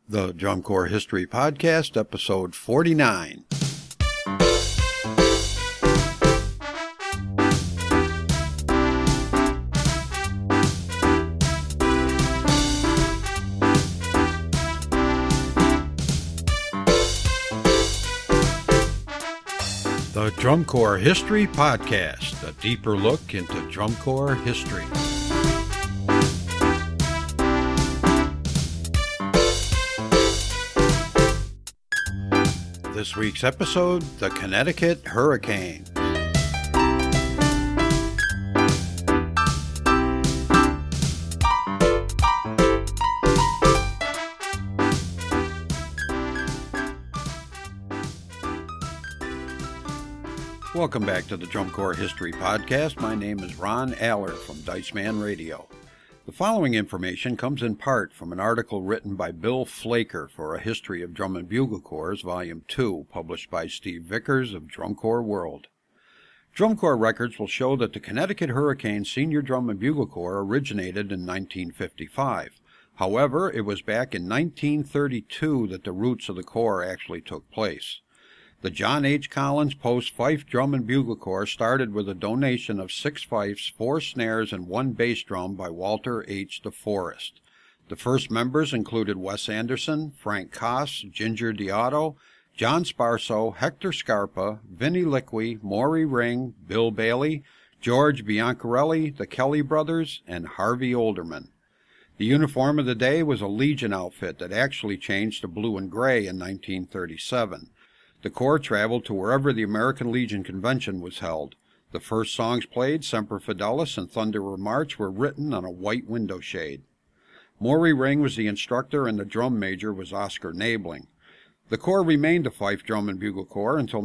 The Drum Corps History Podcast, episode 49. The Drum Corps History Podcast, a deeper look into Drum Corps history. This week's episode, the Connecticut Hurricanes. Welcome back to the Drum Corps History Podcast. My name is Ron Aller from Dice Man Radio. The following information comes in part from an article written by Bill Flaker for A History of Drum and Bugle Corps, Volume 2, published by Steve Vickers of Drum Corps World. Drum Corps records will show that the Connecticut Hurricanes Senior Drum and Bugle Corps originated in 1955. However, it was back in 1932 that the roots of the Corps actually took place. The John H. Collins Post Fife Drum and Bugle Corps started with a donation of 6 fifes, 4 snares, and 1 bass drum by Walter H. DeForest. The first members included Wes Anderson, Frank Koss, Ginger Deotto, John Sparso, Hector Scarpa, Vinnie Liqui, Maury Ring, Bill Bailey, George Biancarelli, the Kelly Brothers, and Harvey Olderman. The uniform of the day was a Legion outfit that actually changed to blue and gray in 1937. The Corps traveled to wherever the American Legion Convention was held. The first songs played, Semper Fidelis and Thunderer March, were written on a white window shade. Maury Ring was the instructor and the drum major was Oscar Nabling. The Corps remained a Fife Drum and Bugle Corps until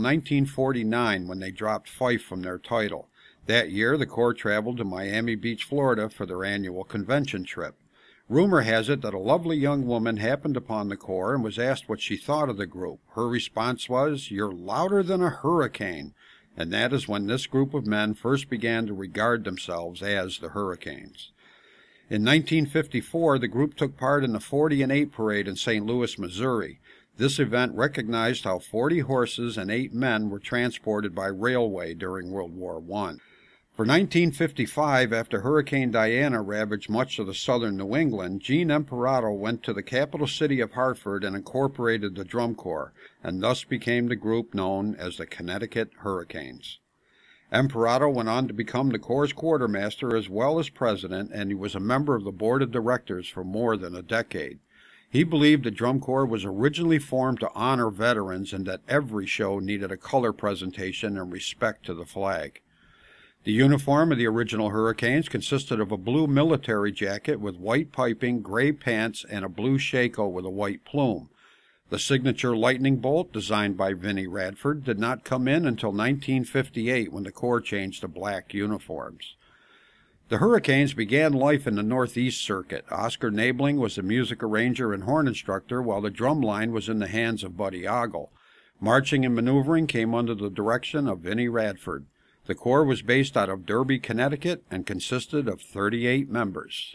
1949 when they dropped Fife from their title. That year, the Corps traveled to Miami Beach, Florida for their annual convention trip. Rumor has it that a lovely young woman happened upon the Corps and was asked what she thought of the group. Her response was, "You're louder than a hurricane." And that is when this group of men first began to regard themselves as the Hurricanes. In 1954, the group took part in the 40 and 8 parade in St. Louis, Missouri. This event recognized how 40 horses and 8 men were transported by railway during World War I. For 1955, after Hurricane Diana ravaged much of the southern New England, Gene Imperato went to the capital city of Hartford and incorporated the Drum Corps, and thus became the group known as the Connecticut Hurricanes. Imperato went on to become the Corps' quartermaster as well as president, and he was a member of the board of directors for more than a decade. He believed the Drum Corps was originally formed to honor veterans and that every show needed a color presentation in respect to the flag. The uniform of the original Hurricanes consisted of a blue military jacket with white piping, gray pants, and a blue shako with a white plume. The signature lightning bolt, designed by Vinnie Radford, did not come in until 1958 when the Corps changed to black uniforms. The Hurricanes began life in the Northeast Circuit. Oscar Nabling was the music arranger and horn instructor, while the drum line was in the hands of Buddy Ogle. Marching and maneuvering came under the direction of Vinnie Radford. The Corps was based out of Derby, Connecticut, and consisted of 38 members.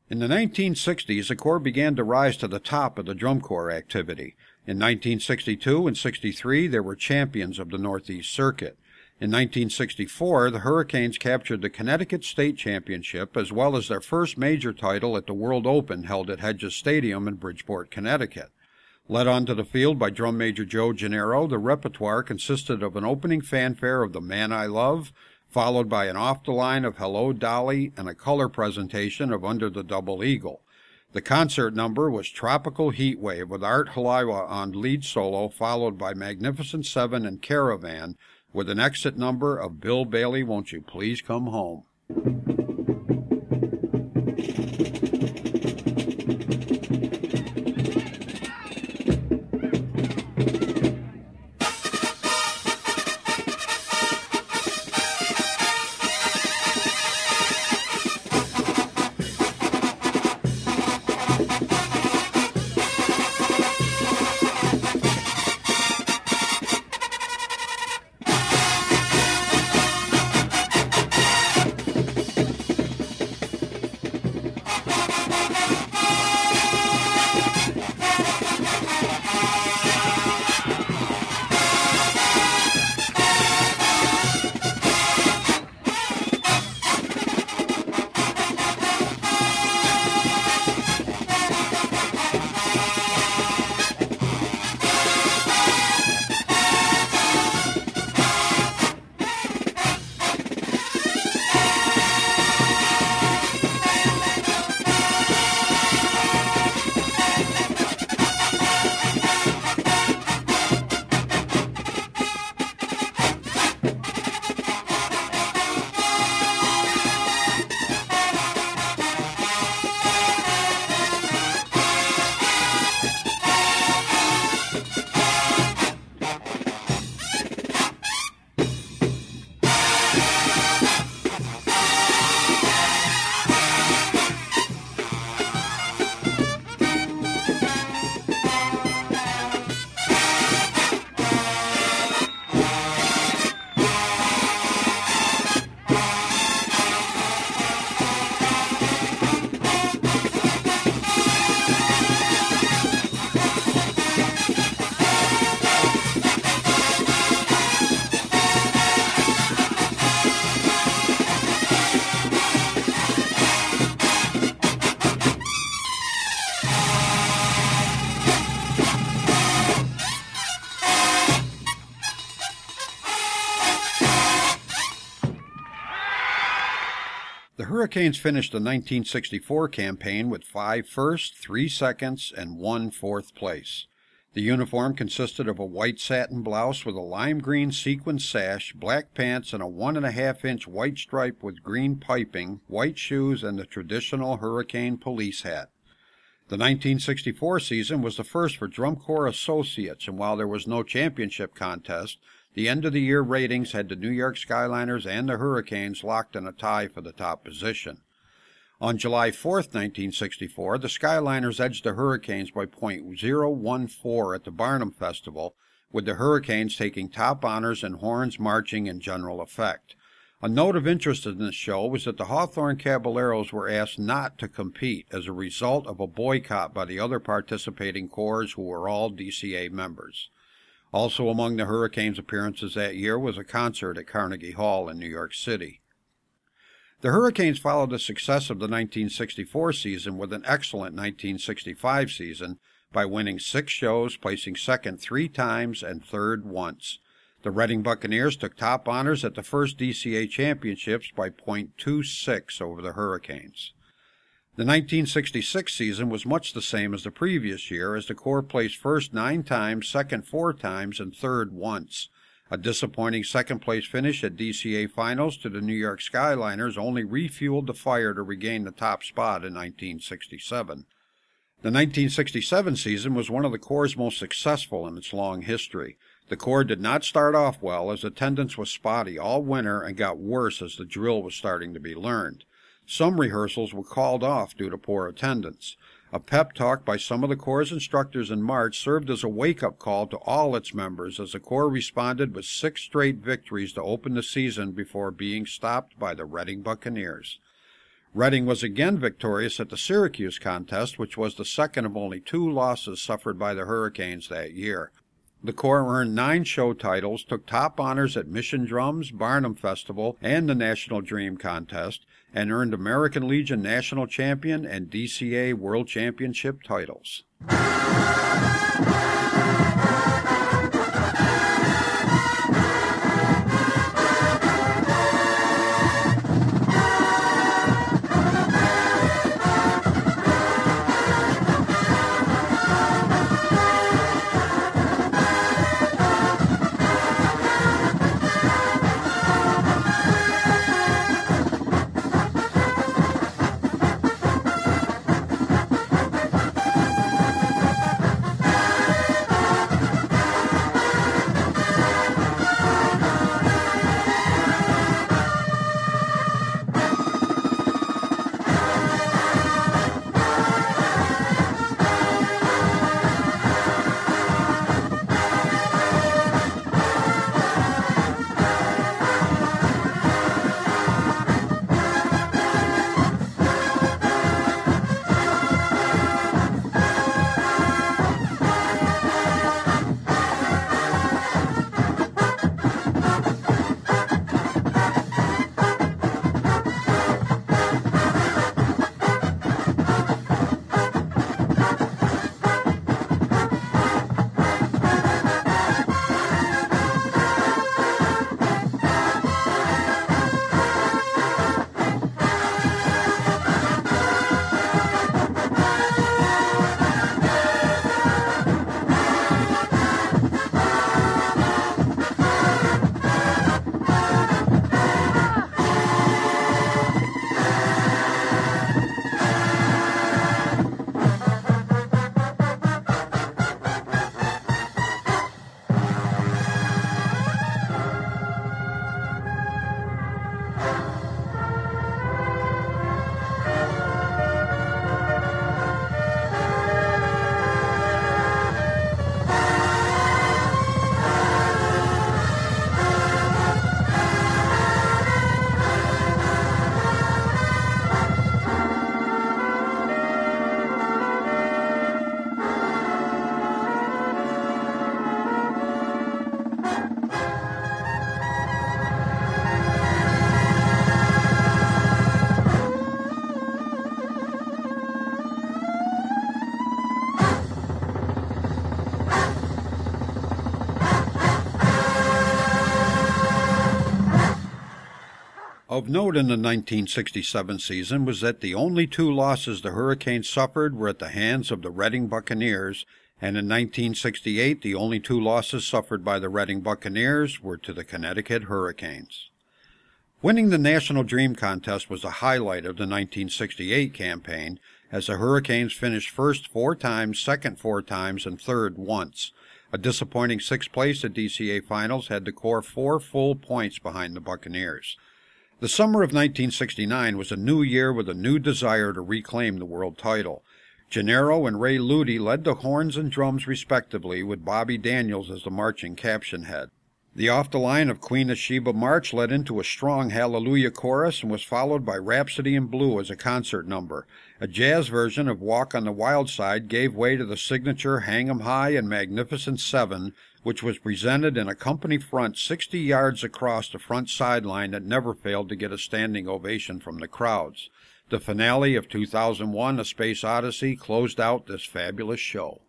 In the 1960s, the Corps began to rise to the top of the drum corps activity. In 1962 and 63, there were champions of the Northeast Circuit. In 1964, the Hurricanes captured the Connecticut State Championship as well as their first major title at the World Open held at Hedges Stadium in Bridgeport, Connecticut. Led onto the field by Drum Major Joe Gennaro, the repertoire consisted of an opening fanfare of The Man I Love, followed by an off-the-line of Hello Dolly and a color presentation of Under the Double Eagle. The concert number was Tropical Heatwave with Art Haliwa on lead solo, followed by Magnificent Seven and Caravan, with an exit number of Bill Bailey, Won't You Please Come Home. The Hurricanes finished the 1964 campaign with 5 firsts, 3 seconds, and 1 fourth place. The uniform consisted of a white satin blouse with a lime green sequin sash, black pants, and a 1.5-inch white stripe with green piping, white shoes, and the traditional Hurricane police hat. The 1964 season was the first for Drum Corps Associates, and while there was no championship contest, the end-of-the-year ratings had the New York Skyliners and the Hurricanes locked in a tie for the top position. On July 4, 1964, the Skyliners edged the Hurricanes by .014 at the Barnum Festival, with the Hurricanes taking top honors and horns marching in general effect. A note of interest in this show was that the Hawthorne Caballeros were asked not to compete as a result of a boycott by the other participating corps who were all DCA members. Also among the Hurricanes' appearances that year was a concert at Carnegie Hall in New York City. The Hurricanes followed the success of the 1964 season with an excellent 1965 season by winning 6 shows, placing second 3 times, and third once. The Reading Buccaneers took top honors at the first DCA championships by .26 over the Hurricanes. The 1966 season was much the same as the previous year, as the Corps placed first 9 times, second 4 times, and third once. A disappointing second-place finish at DCA Finals to the New York Skyliners only refueled the fire to regain the top spot in 1967. The 1967 season was one of the Corps' most successful in its long history. The Corps did not start off well, as attendance was spotty all winter and got worse as the drill was starting to be learned. Some rehearsals were called off due to poor attendance. A pep talk by some of the Corps' instructors in March served as a wake-up call to all its members, as the Corps responded with 6 straight victories to open the season before being stopped by the Reading Buccaneers. Reading was again victorious at the Syracuse contest, which was the second of only 2 losses suffered by the Hurricanes that year. The Corps earned 9 show titles, took top honors at Mission Drums, Barnum Festival, and the National Dream Contest, and earned American Legion National Champion and DCA World Championship titles. Of note in the 1967 season was that the only 2 losses the Hurricanes suffered were at the hands of the Reading Buccaneers, and in 1968 the only 2 losses suffered by the Reading Buccaneers were to the Connecticut Hurricanes. Winning the National Dream Contest was a highlight of the 1968 campaign, as the Hurricanes finished first 4 times, second 4 times, and third once. A disappointing 6th place at DCA Finals had the Corps 4 full points behind the Buccaneers. The summer of 1969 was a new year with a new desire to reclaim the world title. Gennaro and Ray Ludi led the horns and drums respectively, with Bobby Daniels as the marching caption head. The Off the Line of Queen of Sheba March led into a strong Hallelujah chorus and was followed by Rhapsody in Blue as a concert number. A jazz version of Walk on the Wild Side gave way to the signature Hang 'em High and Magnificent Seven, which was presented in a company front 60 yards across the front sideline that never failed to get a standing ovation from the crowds. The finale of 2001, A Space Odyssey, closed out this fabulous show.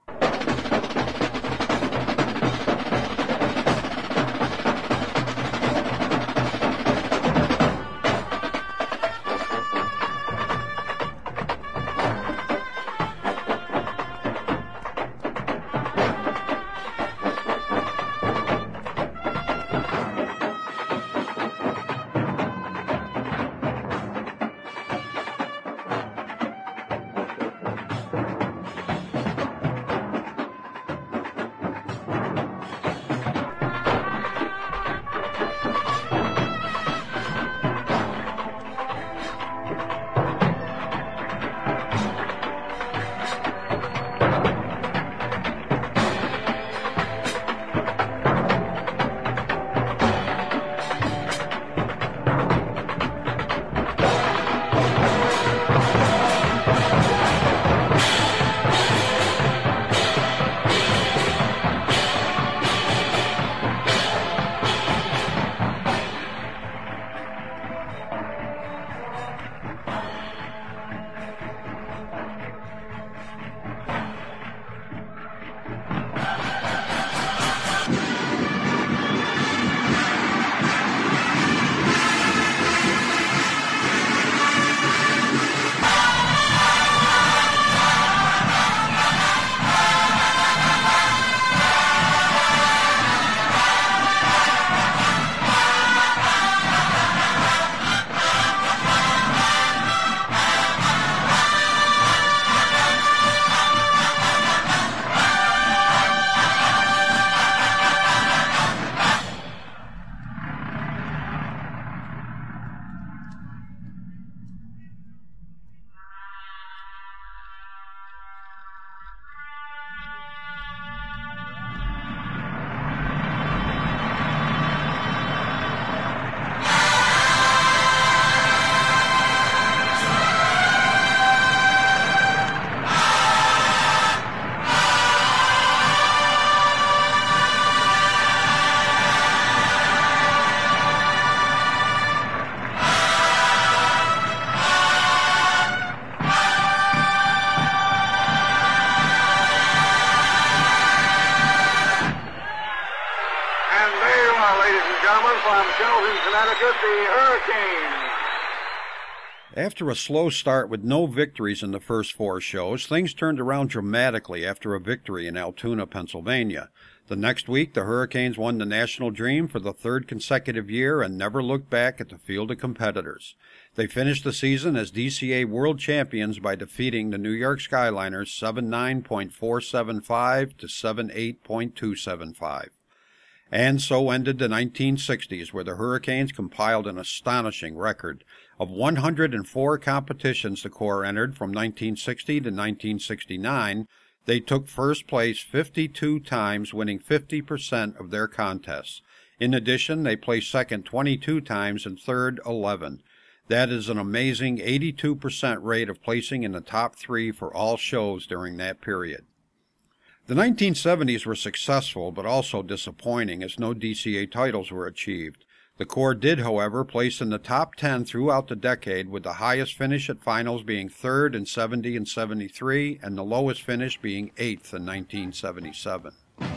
from Charlton, Connecticut, the Hurricanes. After a slow start with no victories in the first 4 shows, things turned around dramatically after a victory in Altoona, Pennsylvania. The next week, the Hurricanes won the National Dream for the 3rd consecutive year and never looked back at the field of competitors. They finished the season as DCA World Champions by defeating the New York Skyliners 7-9.475 to 7-8.275. And so ended the 1960s, where the Hurricanes compiled an astonishing record. Of 104 competitions the Corps entered from 1960 to 1969, they took first place 52 times, winning 50% of their contests. In addition, they placed second 22 times and third 11. That is an amazing 82% rate of placing in the top 3 for all shows during that period. The 1970s were successful, but also disappointing, as no DCA titles were achieved. The Corps did, however, place in the top 10 throughout the decade, with the highest finish at finals being 3rd in 70 and 73, and the lowest finish being 8th in 1977.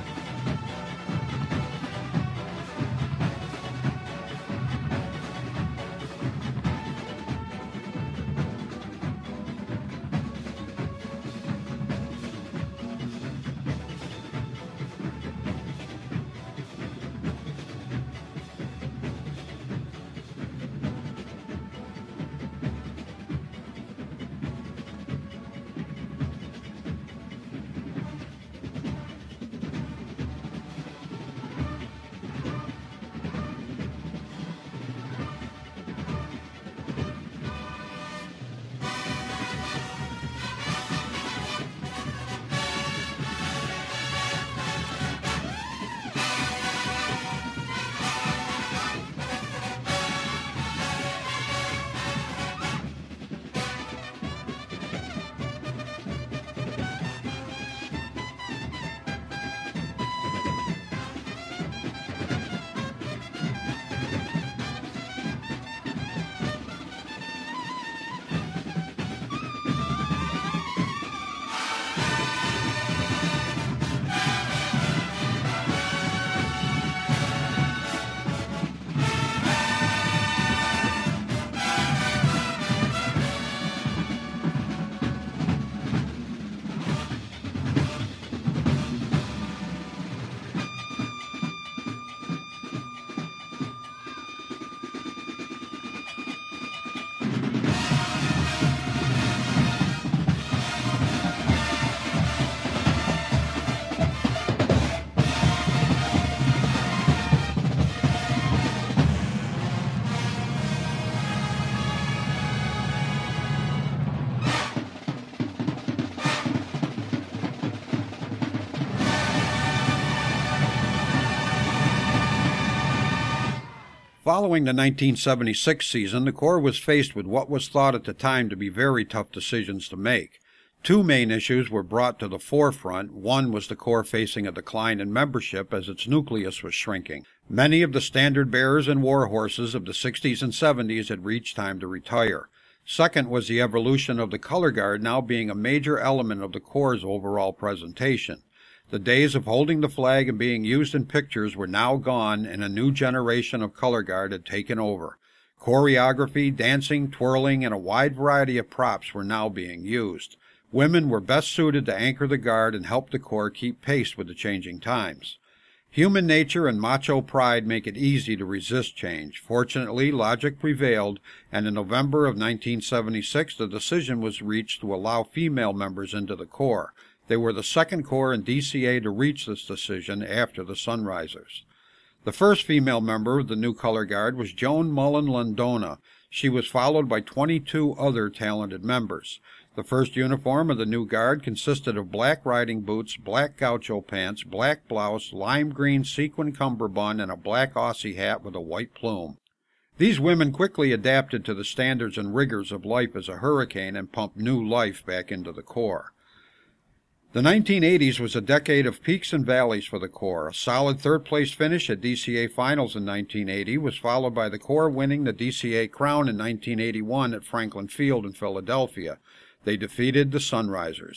Following the 1976 season, the Corps was faced with what was thought at the time to be very tough decisions to make. 2 main issues were brought to the forefront. One was the Corps facing a decline in membership as its nucleus was shrinking. Many of the standard bearers and war horses of the 60s and 70s had reached time to retire. Second was the evolution of the color guard now being a major element of the Corps' overall presentation. The days of holding the flag and being used in pictures were now gone, and a new generation of color guard had taken over. Choreography, dancing, twirling, and a wide variety of props were now being used. Women were best suited to anchor the guard and help the Corps keep pace with the changing times. Human nature and macho pride make it easy to resist change. Fortunately, logic prevailed, and in November of 1976 the decision was reached to allow female members into the Corps. They were the second Corps in DCA to reach this decision after the Sunrisers. The first female member of the new color guard was Joan Mullen Landona. She was followed by 22 other talented members. The first uniform of the new guard consisted of black riding boots, black gaucho pants, black blouse, lime green sequin cummerbund, and a black Aussie hat with a white plume. These women quickly adapted to the standards and rigors of life as a Hurricane and pumped new life back into the Corps. The 1980s was a decade of peaks and valleys for the Corps. A solid third-place finish at DCA Finals in 1980 was followed by the Corps winning the DCA Crown in 1981 at Franklin Field in Philadelphia. They defeated the Sunrisers.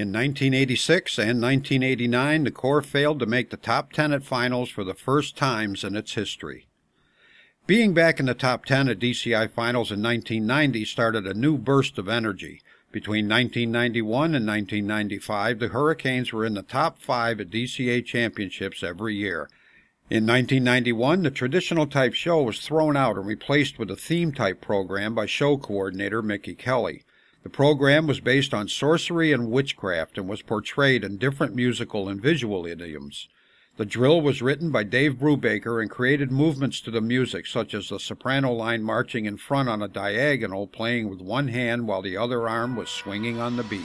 In 1986 and 1989, the Corps failed to make the top 10 at finals for the first times in its history. Being back in the top 10 at DCI finals in 1990 started a new burst of energy. Between 1991 and 1995, the Hurricanes were in the top 5 at DCA championships every year. In 1991, the traditional type show was thrown out and replaced with a theme type program by show coordinator Mickey Kelly. The program was based on sorcery and witchcraft and was portrayed in different musical and visual idioms. The drill was written by Dave Brubaker and created movements to the music, such as the soprano line marching in front on a diagonal, playing with one hand while the other arm was swinging on the beat.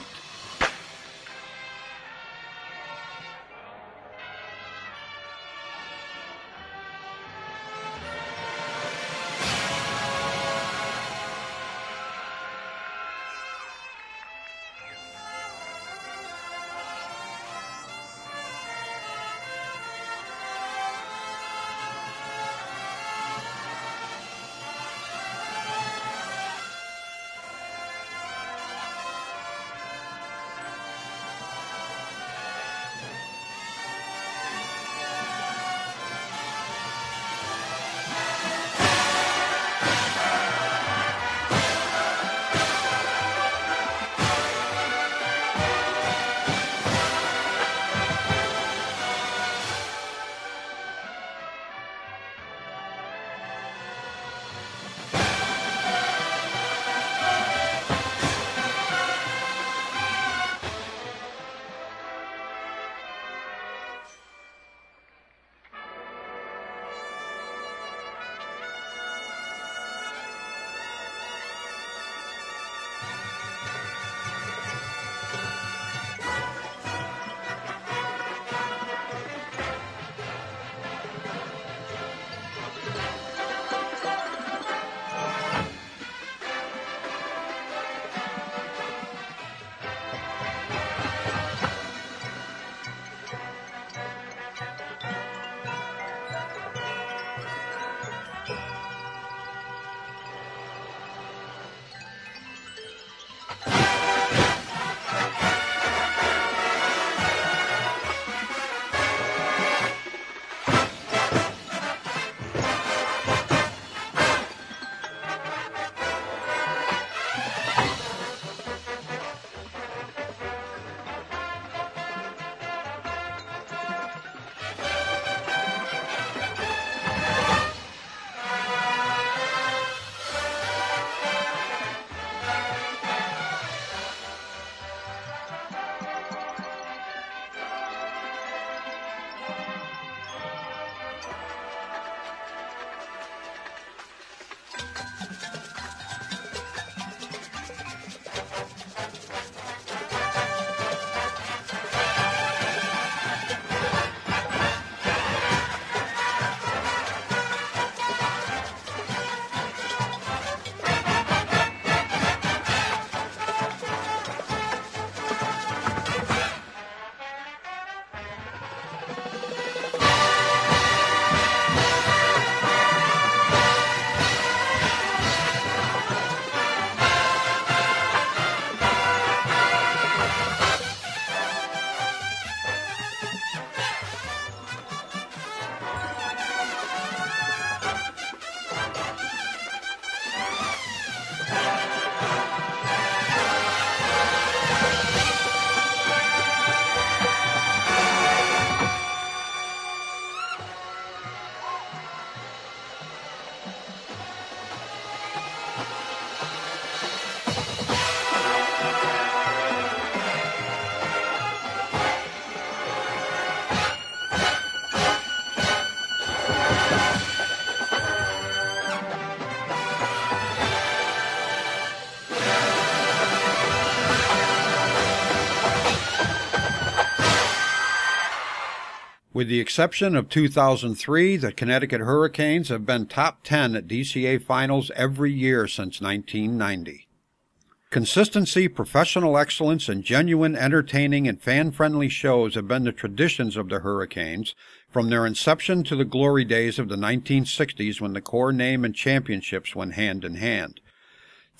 With the exception of 2003, the Connecticut Hurricanes have been top 10 at DCA finals every year since 1990. Consistency, professional excellence, and genuine, entertaining, and fan-friendly shows have been the traditions of the Hurricanes from their inception to the glory days of the 1960s when the Corps name and championships went hand in hand.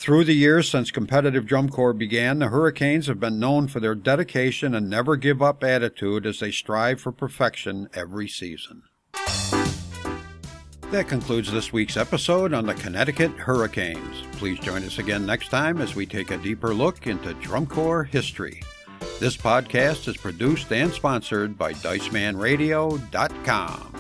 Through the years since competitive drum corps began, the Hurricanes have been known for their dedication and never-give-up attitude as they strive for perfection every season. That concludes this week's episode on the Connecticut Hurricanes. Please join us again next time as we take a deeper look into drum corps history. This podcast is produced and sponsored by DiceManRadio.com.